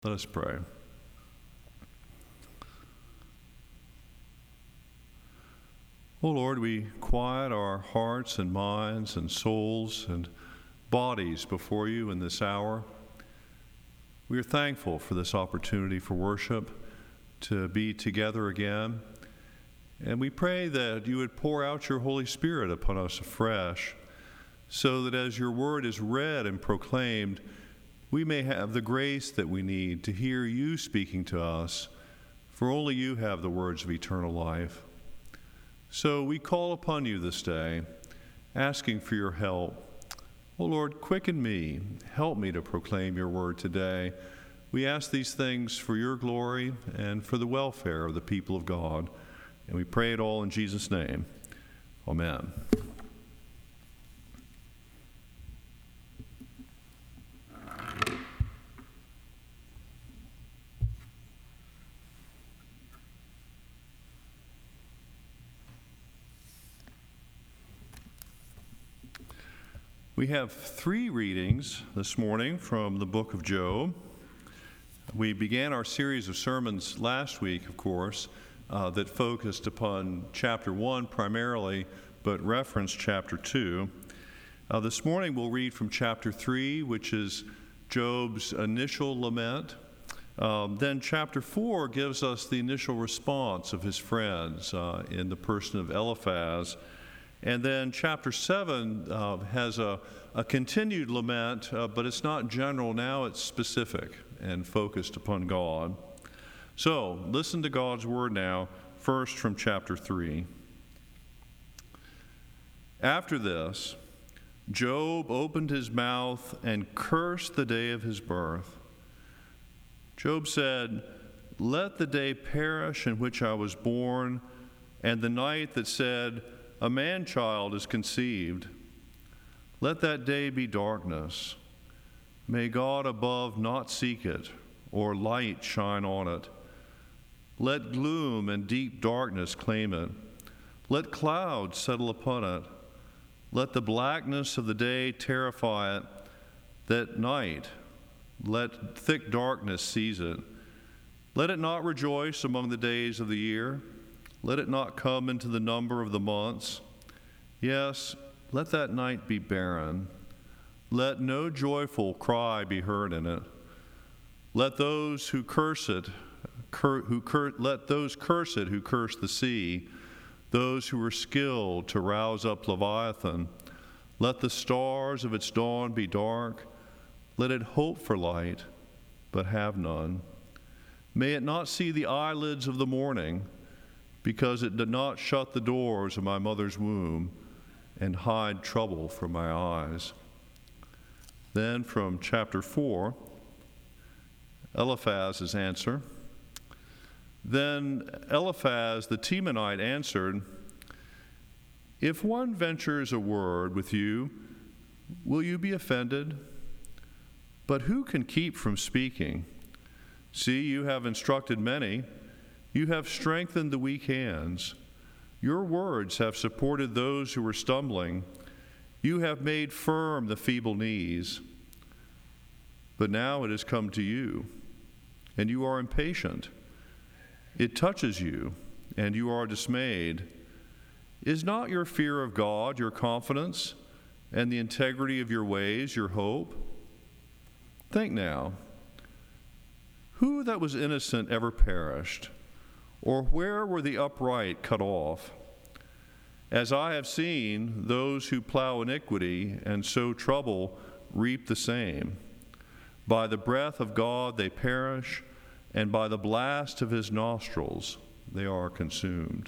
Let us pray. O Lord, we quiet our hearts and minds and souls and bodies before you in this hour. We are thankful for this opportunity for worship, to be together again. And we pray that you would pour out your Holy Spirit upon us afresh, so that as your word is read and proclaimed, we may have the grace that we need to hear you speaking to us, for only you have the words of eternal life. So we call upon you this day, asking for your help. O Lord, quicken me, help me to proclaim your word today. We ask these things for your glory and for the welfare of the people of God, and we pray it all in Jesus' name. Amen. We have three readings this morning from the book of Job. We began our series of sermons last week, of course, that focused upon chapter 1 primarily, but referenced chapter 2. This morning we'll read from chapter 3, which is Job's initial lament. Then chapter 4 gives us the initial response of his friends in the person of Eliphaz. And then chapter 7 has a continued lament, but it's not general now, it's specific and focused upon God. So, listen to God's word now, first from chapter 3. After this, Job opened his mouth and cursed the day of his birth. Job said, "Let the day perish in which I was born, and the night that said, a man-child is conceived. Let that day be darkness. May God above not seek it, or light shine on it. Let gloom and deep darkness claim it. Let clouds settle upon it. Let the blackness of the day terrify it. That night, let thick darkness seize it. Let it not rejoice among the days of the year. Let it not come into the number of the months. Yes, let that night be barren. Let no joyful cry be heard in it. Let those who curse it, let those curse it who curse the sea, those who are skilled to rouse up Leviathan. Let the stars of its dawn be dark. Let it hope for light, but have none. May it not see the eyelids of the morning, because it did not shut the doors of my mother's womb and hide trouble from my eyes." Then from chapter 4, Eliphaz's answer. Then Eliphaz the Temanite answered, "If one ventures a word with you, will you be offended? But who can keep from speaking? See, you have instructed many. You have strengthened the weak hands. Your words have supported those who were stumbling. You have made firm the feeble knees. But now it has come to you, and you are impatient. It touches you, and you are dismayed. Is not your fear of God your confidence, and the integrity of your ways your hope? Think now, who that was innocent ever perished? Or where were the upright cut off? As I have seen, those who plow iniquity and sow trouble reap the same. By the breath of God they perish, and by the blast of his nostrils they are consumed."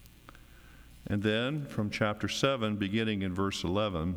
And then from chapter 7, beginning in verse 11,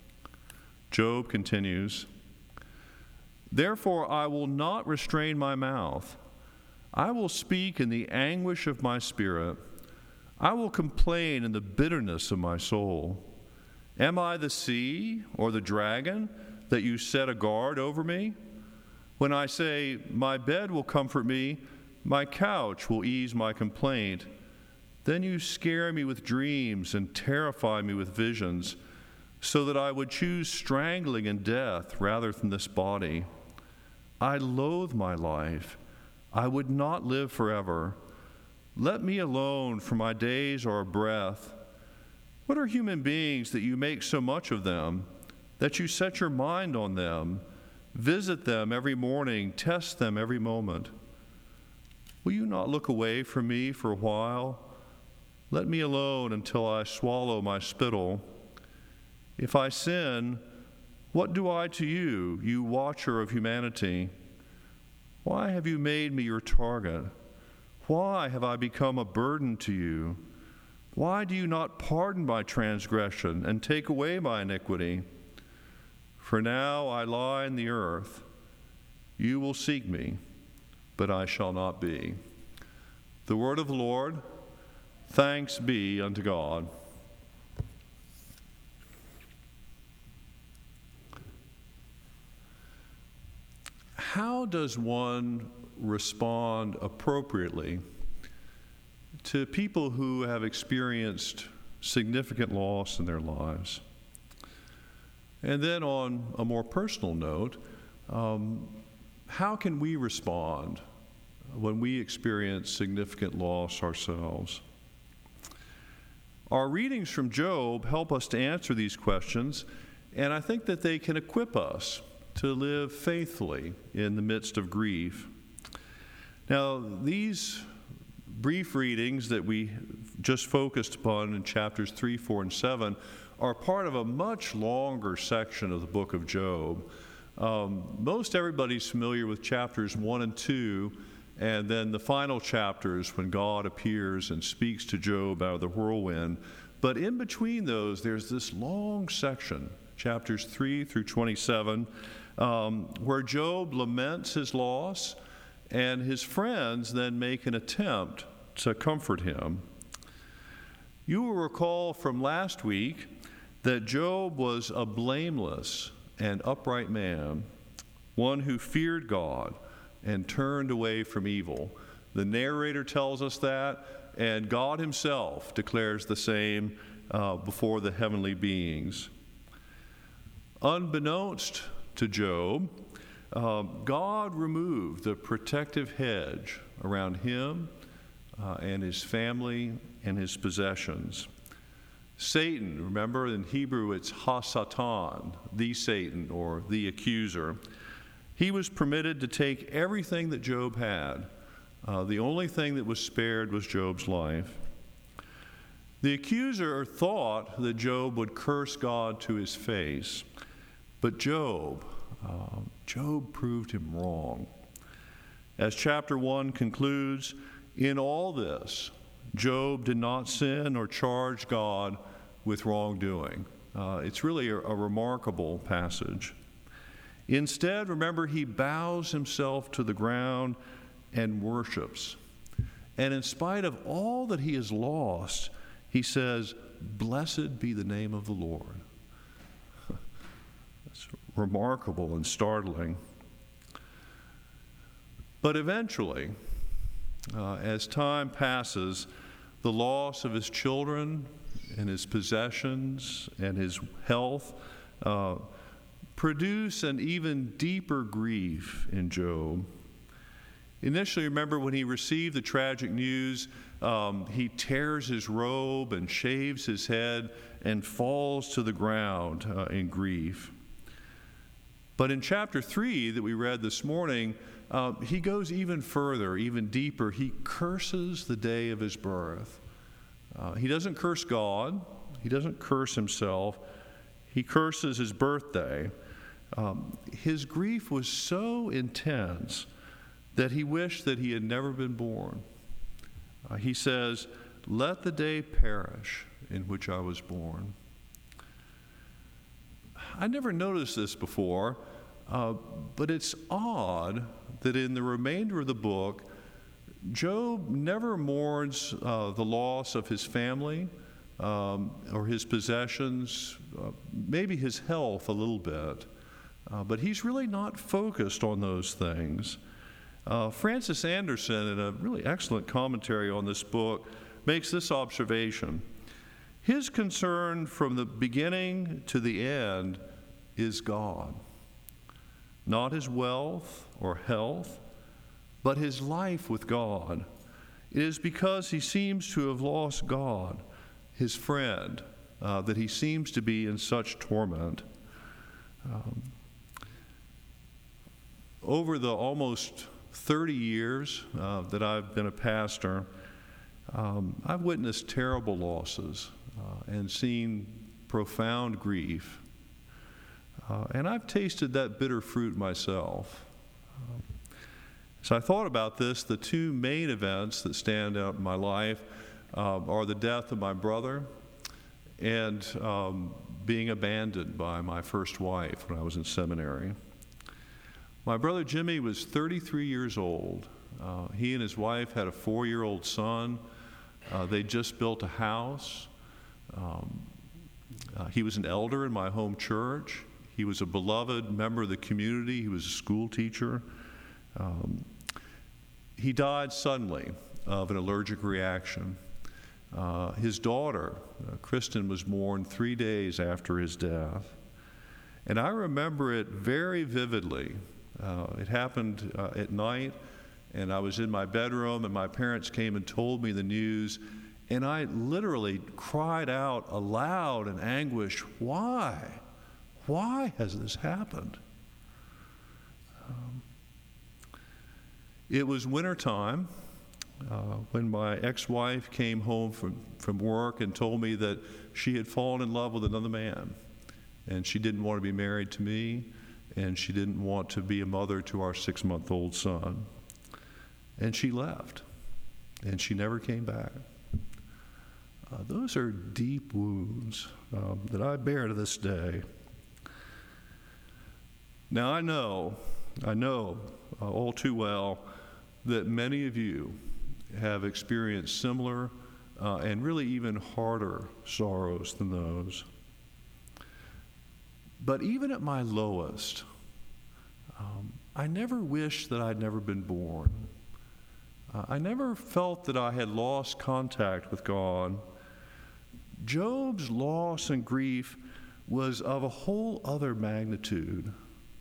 Job continues, "Therefore I will not restrain my mouth. I will speak in the anguish of my spirit. I will complain in the bitterness of my soul. Am I the sea or the dragon that you set a guard over me? When I say, my bed will comfort me, my couch will ease my complaint, then you scare me with dreams and terrify me with visions, so that I would choose strangling and death rather than this body. I loathe my life. I would not live forever. Let me alone, for my days are a breath. What are human beings that you make so much of them, that you set your mind on them, visit them every morning, test them every moment? Will you not look away from me for a while? Let me alone until I swallow my spittle. If I sin, what do I to you, you watcher of humanity? Why have you made me your target? Why have I become a burden to you? Why do you not pardon my transgression and take away my iniquity? For now I lie in the earth. You will seek me, but I shall not be. The word of the Lord. Thanks be unto God. How does one respond appropriately to people who have experienced significant loss in their lives? And then on a more personal note, how can we respond when we experience significant loss ourselves? Our readings from Job help us to answer these questions, and I think that they can equip us to live faithfully in the midst of grief. Now, these brief readings that we just focused upon in chapters 3, 4, and 7 are part of a much longer section of the book of Job. Most everybody's familiar with chapters 1 and 2, and then the final chapters when God appears and speaks to Job out of the whirlwind. But in between those, there's this long section, chapters 3 through 27, where Job laments his loss, and his friends then make an attempt to comfort him. You will recall from last week that Job was a blameless and upright man, one who feared God and turned away from evil. The narrator tells us that, and God himself declares the same before the heavenly beings. Unbeknownst to Job, God removed the protective hedge around him and his family and his possessions. Satan, remember in Hebrew it's Ha-Satan, the Satan or the accuser. He was permitted to take everything that Job had. The only thing that was spared was Job's life. The accuser thought that Job would curse God to his face, but Job proved him wrong. As chapter 1 concludes, in all this, Job did not sin or charge God with wrongdoing. It's really a remarkable passage. Instead, remember, he bows himself to the ground and worships. And in spite of all that he has lost, he says, "Blessed be the name of the Lord." That's remarkable and startling. But eventually, as time passes, the loss of his children and his possessions and his health produce an even deeper grief in Job. Initially, remember when he received the tragic news, he tears his robe and shaves his head and falls to the ground in grief. But in chapter 3 that we read this morning, he goes even further, even deeper. He curses the day of his birth. He doesn't curse God. He doesn't curse himself. He curses his birthday. His grief was so intense that he wished that he had never been born. He says, "Let the day perish in which I was born." I never noticed this before, but it's odd that in the remainder of the book, Job never mourns the loss of his family or his possessions, maybe his health a little bit, but he's really not focused on those things. Francis Anderson, in a really excellent commentary on this book, makes this observation. His concern from the beginning to the end is God. not his wealth or health, but his life with God. It is because he seems to have lost God, his friend, that he seems to be in such torment. Over the almost 30 years that I've been a pastor, I've witnessed terrible losses and seen profound grief. And I've tasted that bitter fruit myself. So I thought about this. The two main events that stand out in my life are the death of my brother and being abandoned by my first wife when I was in seminary. My brother Jimmy was 33 years old. He and his wife had a 4-year-old son. They just built a house. He was an elder in my home church. He was a beloved member of the community. He was a school teacher. He died suddenly of an allergic reaction. His daughter, Kristen, was born 3 days after his death. And I remember it very vividly. It happened at night, and I was in my bedroom, and my parents came and told me the news, and I literally cried out aloud in anguish, why? Why has this happened? It was wintertime when my ex-wife came home from work and told me that she had fallen in love with another man, and she didn't want to be married to me, and she didn't want to be a mother to our 6-month-old son. And she left, and she never came back. Those are deep wounds that I bear to this day. Now I know all too well that many of you have experienced similar and really even harder sorrows than those. But even at my lowest, I never wished that I'd never been born. I never felt that I had lost contact with God. Job's loss and grief was of a whole other magnitude.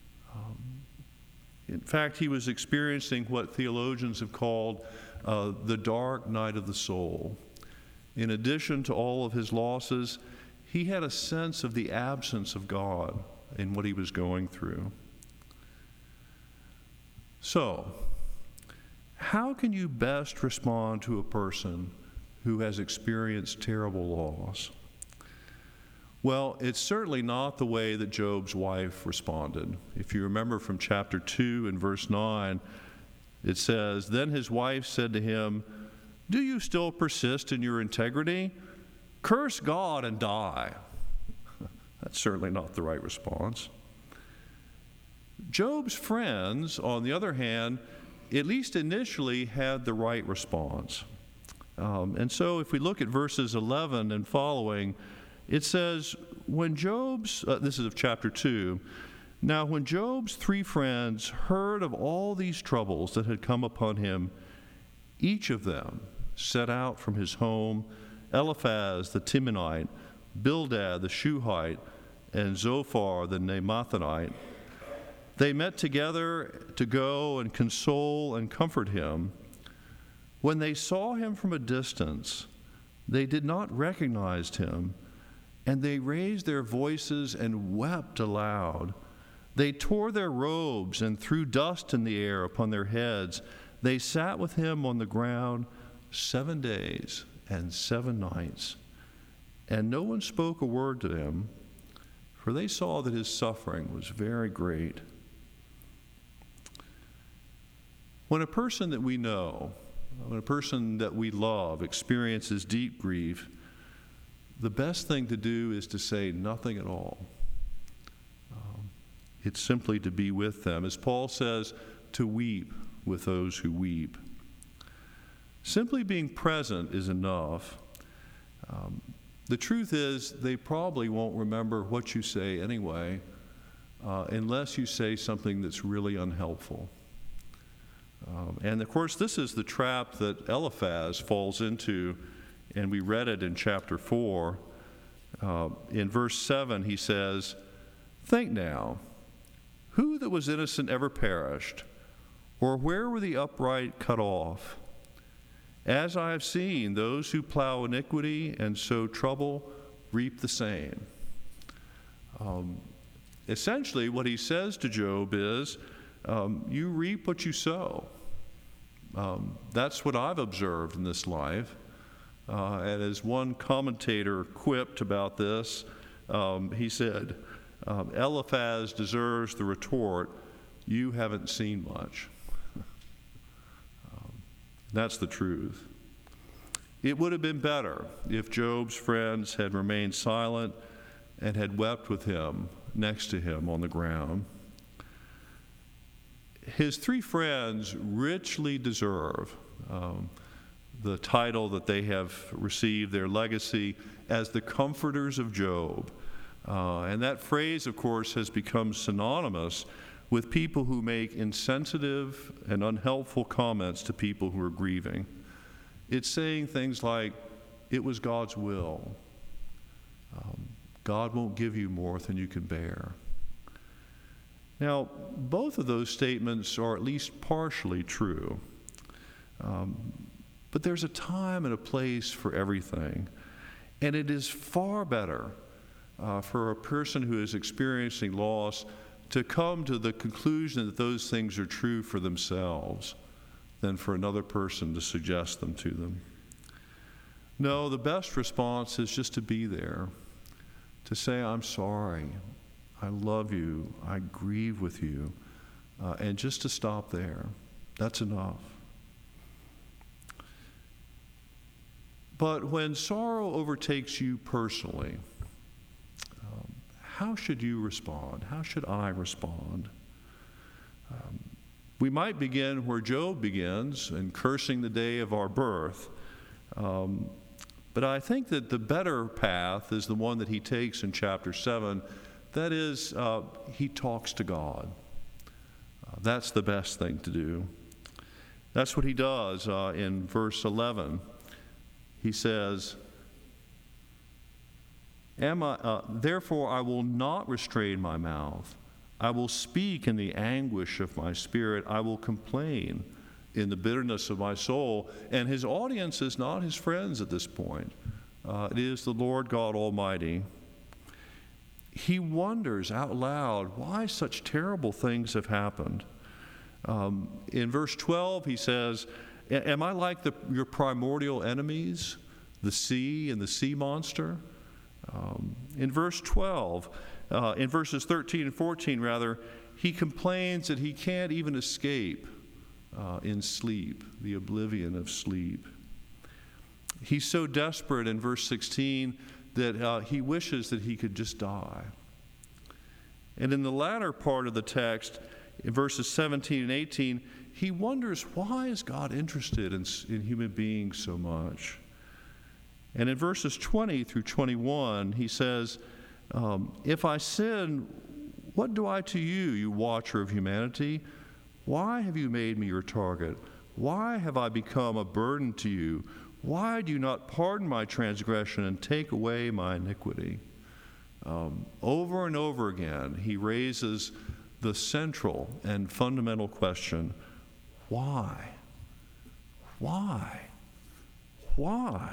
In fact, he was experiencing what theologians have called the dark night of the soul. In addition to all of his losses, he had a sense of the absence of God in what he was going through. So, how can you best respond to a person who has experienced terrible loss? Well, it's certainly not the way that Job's wife responded. If you remember from chapter 2 and verse 9, it says, "Then his wife said to him, 'Do you still persist in your integrity? Curse God and die.'" That's certainly not the right response. Job's friends, on the other hand, at least initially had the right response. And so if we look at verses 11 and following, it says, this is of chapter 2, "Now when Job's 3 friends heard of all these troubles that had come upon him, each of them set out from his home, Eliphaz the Temanite, Bildad the Shuhite, and Zophar the Naamathite. They met together to go and console and comfort him. When they saw him from a distance, they did not recognize him, and they raised their voices and wept aloud. They tore their robes and threw dust in the air upon their heads. They sat with him on the ground 7 days and 7 nights, and no one spoke a word to him, for they saw that his suffering was very great." When a person that we know, when a person that we love experiences deep grief, the best thing to do is to say nothing at all. It's simply to be with them. As Paul says, to weep with those who weep. Simply being present is enough. The truth is, they probably won't remember what you say anyway, unless you say something that's really unhelpful. And of course, this is the trap that Eliphaz falls into, and we read it in chapter 4. In verse 7, he says, "Think now, Who that was innocent ever perished? Or where were the upright cut off? As I have seen, those who plow iniquity and sow trouble reap the same. Essentially, what he says to Job is, you reap what you sow. That's what I've observed in this life. And as one commentator quipped about this, he said, Eliphaz deserves the retort, you haven't seen much. That's the truth. It would have been better if Job's friends had remained silent and had wept with him, next to him on the ground. His three friends richly deserve the title that they have received, their legacy, as the comforters of Job. And that phrase, of course, has become synonymous with people who make insensitive and unhelpful comments to people who are grieving. It's saying things like, it was God's will. God won't give you more than you can bear. Now, both of those statements are at least partially true. But there's a time and a place for everything. And it is far better for a person who is experiencing loss to come to the conclusion that those things are true for themselves than for another person to suggest them to them. No, the best response is just to be there, to say, I'm sorry, I love you, I grieve with you, and just to stop there. That's enough. But when sorrow overtakes you personally, how should you respond? How should I respond? We might begin where Job begins, in cursing the day of our birth. But I think that the better path is the one that he takes in chapter 7. That is, he talks to God. That's the best thing to do. That's what he does in verse 11. He says, therefore I will not restrain my mouth. I will speak in the anguish of my spirit. I will complain in the bitterness of my soul. And his audience is not his friends at this point. It is the Lord God Almighty. He wonders out loud why such terrible things have happened. In verse 12 he says, am I like your primordial enemies, the sea and the sea monster? In verse 12, in verses 13 and 14 rather, he complains that he can't even escape in sleep, the oblivion of sleep. He's so desperate in verse 16 that he wishes that he could just die. And in the latter part of the text, in verses 17 and 18, he wonders, why is God interested in human beings so much? And in verses 20 through 21, he says, if I sin, what do I to you, you watcher of humanity? Why have you made me your target? Why have I become a burden to you? Why do you not pardon my transgression and take away my iniquity? Over and over again, he raises the central and fundamental question, why? Why? Why?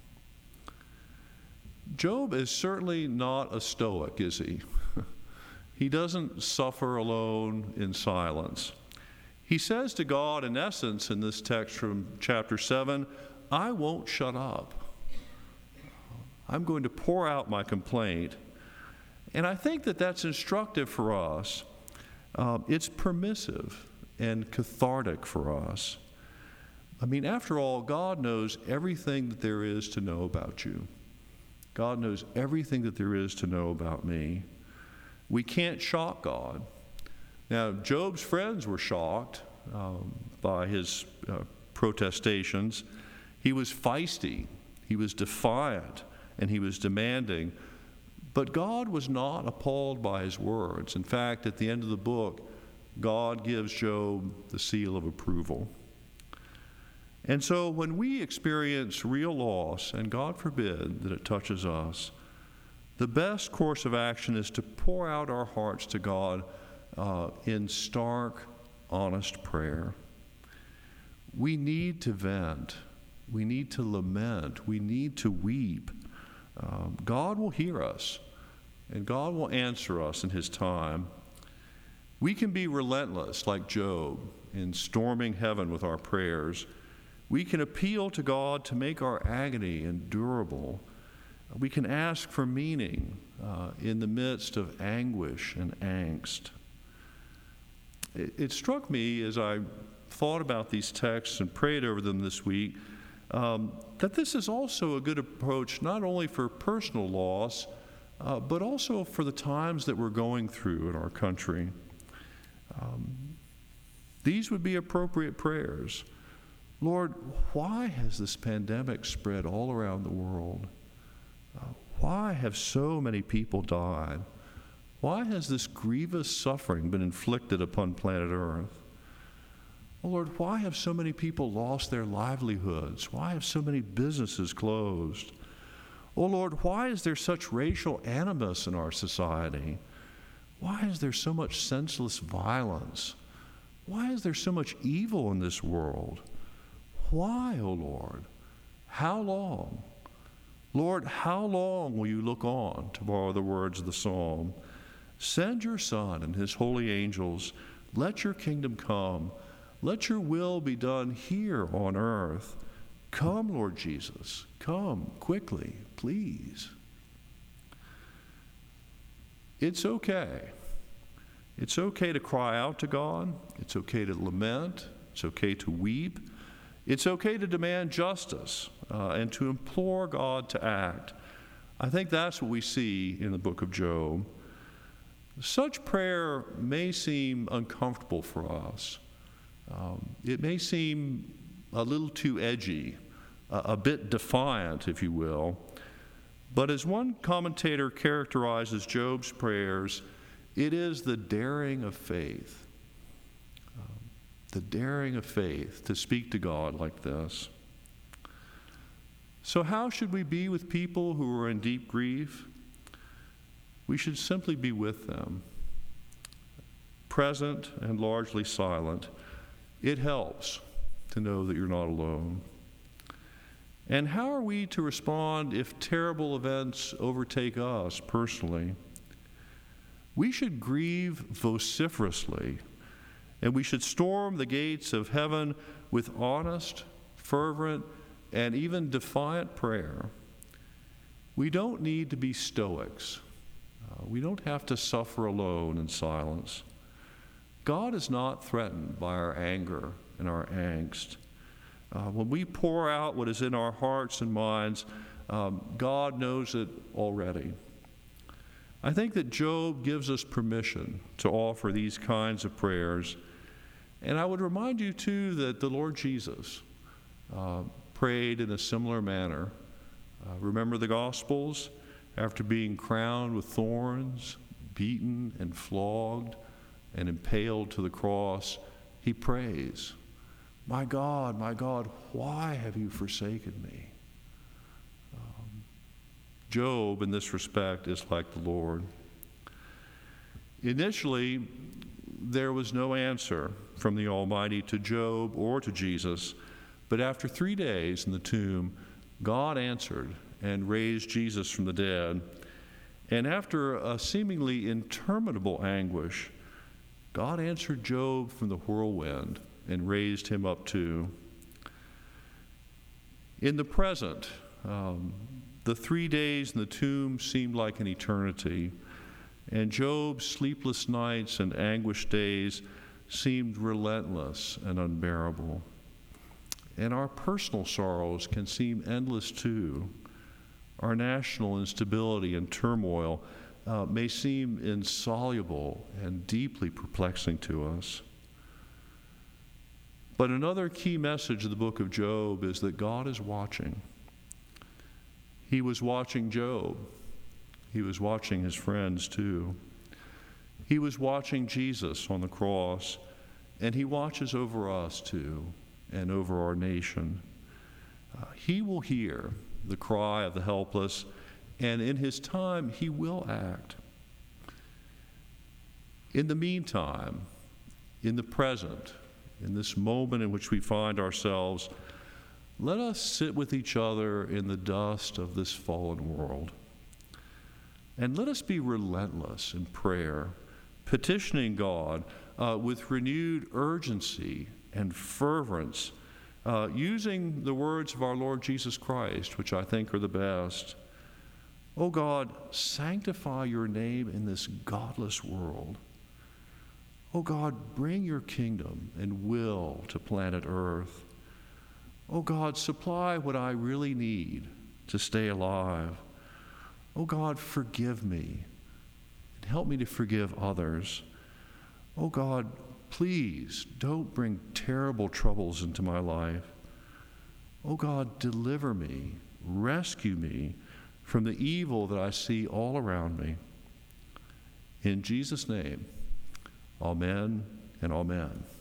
Job is certainly not a stoic, is he? He doesn't suffer alone in silence. He says to God, in essence, in this text from chapter 7, I won't shut up. I'm going to pour out my complaint. And I think that that's instructive for us. It's permissive and cathartic for us. I mean, after all, God knows everything that there is to know about you. God knows everything that there is to know about me. We can't shock God. Now, Job's friends were shocked by his protestations. He was feisty, he was defiant, and he was demanding. But God was not appalled by his words. In fact, at the end of the book, God gives Job the seal of approval. And so when we experience real loss, and God forbid that it touches us, the best course of action is to pour out our hearts to God in stark, honest prayer. We need to vent. We need to lament. We need to weep. God will hear us, and God will answer us in His time. We can be relentless like Job in storming heaven with our prayers. We can appeal to God to make our agony endurable. We can ask for meaning in the midst of anguish and angst. It struck me as I thought about these texts and prayed over them this week that this is also a good approach not only for personal loss, but also for the times that we're going through in our country. These would be appropriate prayers. Lord, why has this pandemic spread all around the world? Why have so many people died? Why has this grievous suffering been inflicted upon planet Earth? Oh Lord, why have so many people lost their livelihoods? Why have so many businesses closed? Oh Lord, why is there such racial animus in our society? Why is there so much senseless violence? Why is there so much evil in this world? Why, oh Lord? How long? Lord, how long will you look on, to borrow the words of the psalm? Send your Son and his holy angels. Let your kingdom come. Let your will be done here on earth. Come, Lord Jesus. Come quickly, please. It's okay. It's okay to cry out to God. It's okay to lament. It's okay to weep. It's okay to demand justice and to implore God to act. I think that's what we see in the book of Job. Such prayer may seem uncomfortable for us. It may seem a little too edgy, a bit defiant, if you will. But as one commentator characterizes Job's prayers, it is the daring of faith. The daring of faith to speak to God like this. So how should we be with people who are in deep grief? We should simply be with them, present and largely silent. It helps to know that you're not alone. And how are we to respond if terrible events overtake us personally? We should grieve vociferously, and we should storm the gates of heaven with honest, fervent, and even defiant prayer. We don't need to be stoics. We don't have to suffer alone in silence. God is not threatened by our anger and our angst. When we pour out what is in our hearts and minds, God knows it already. I think that Job gives us permission to offer these kinds of prayers. And I would remind you, too, that the Lord Jesus prayed in a similar manner. Remember the Gospels? After being crowned with thorns, beaten and flogged, and impaled to the cross, he prays, my God, why have you forsaken me? Job, in this respect, is like the Lord. Initially, there was no answer from the Almighty to Job or to Jesus, but after 3 days in the tomb, God answered and raised Jesus from the dead. And after a seemingly interminable anguish, God answered Job from the whirlwind and raised him up too. In the present, the 3 days in the tomb seemed like an eternity, and Job's sleepless nights and anguished days seemed relentless and unbearable. And our personal sorrows can seem endless too. Our national instability and turmoil may seem insoluble and deeply perplexing to us. But another key message of the book of Job is that God is watching. He was watching Job. He was watching his friends too. He was watching Jesus on the cross, and he watches over us too, and over our nation. He will hear the cry of the helpless, and in his time, he will act. In the meantime, in the present, in this moment in which we find ourselves, let us sit with each other in the dust of this fallen world. And let us be relentless in prayer, petitioning God with renewed urgency and fervence, using the words of our Lord Jesus Christ, which I think are the best. Oh God, sanctify your name in this godless world. Oh God, bring your kingdom and will to planet Earth. Oh God, supply what I really need to stay alive. Oh God, forgive me and help me to forgive others. Oh God, please don't bring terrible troubles into my life. Oh God, deliver me, rescue me from the evil that I see all around me. In Jesus' name, amen and amen.